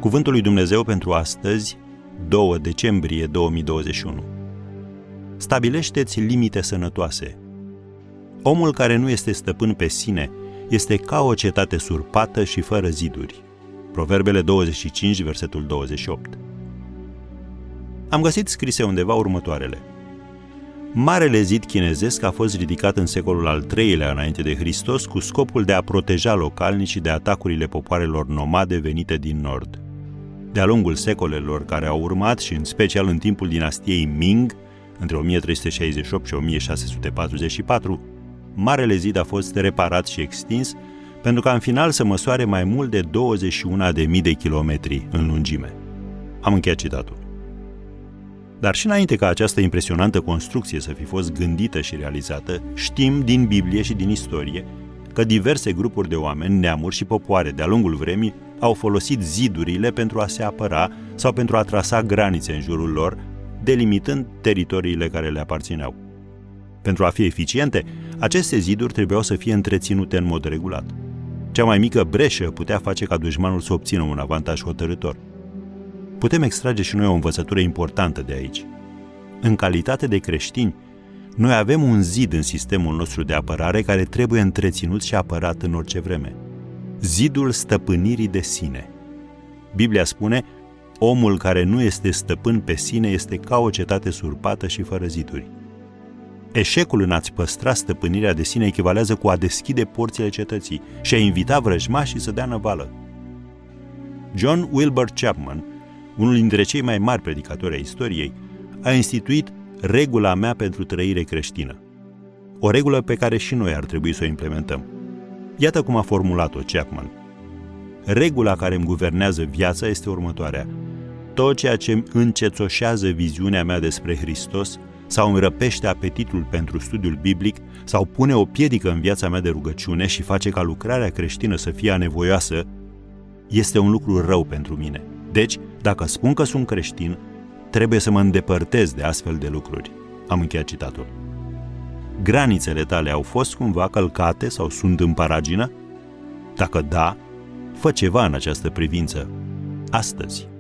Cuvântul lui Dumnezeu pentru astăzi, 2 decembrie 2021. Stabilește-ți limite sănătoase. Omul care nu este stăpân pe sine este ca o cetate surpată și fără ziduri. Proverbele 25, versetul 28. Am găsit scrise undeva următoarele. Marele zid chinezesc a fost ridicat în secolul al III-lea înainte de Hristos cu scopul de a proteja localnicii de atacurile popoarelor nomade venite din nord. De-a lungul secolelor care au urmat și în special în timpul dinastiei Ming, între 1368 și 1644, Marele zid a fost reparat și extins pentru ca în final să măsoare mai mult de 21.000 de kilometri în lungime. Am încheiat citatul. Dar și înainte ca această impresionantă construcție să fi fost gândită și realizată, știm din Biblie și din istorie că diverse grupuri de oameni, neamuri și popoare de-a lungul vremii au folosit zidurile pentru a se apăra sau pentru a trasa granițe în jurul lor, delimitând teritoriile care le aparțineau. Pentru a fi eficiente, aceste ziduri trebuiau să fie întreținute în mod regulat. Cea mai mică breșă putea face ca dușmanul să obțină un avantaj hotărâtor. Putem extrage și noi o învățătură importantă de aici. În calitate de creștini, noi avem un zid în sistemul nostru de apărare care trebuie întreținut și apărat în orice vreme. Zidul stăpânirii de sine. Biblia spune, omul care nu este stăpân pe sine este ca o cetate surpată și fără ziduri. Eșecul în a-ți păstra stăpânirea de sine echivalează cu a deschide porțile cetății și a invita vrăjmașii să dea năvală. John Wilbur Chapman, unul dintre cei mai mari predicatori ai istoriei, a instituit regula mea pentru trăire creștină. O regulă pe care și noi ar trebui să o implementăm. Iată cum a formulat-o Chapman. Regula care îmi guvernează viața este următoarea. Tot ceea ce încețoșează viziunea mea despre Hristos sau îmi răpește apetitul pentru studiul biblic sau pune o piedică în viața mea de rugăciune și face ca lucrarea creștină să fie anevoioasă, este un lucru rău pentru mine. Deci, dacă spun că sunt creștin, trebuie să mă îndepărtez de astfel de lucruri. Am încheiat citatul. Granițele tale au fost cumva călcate sau sunt în paragină? Dacă da, fă ceva în această privință, astăzi.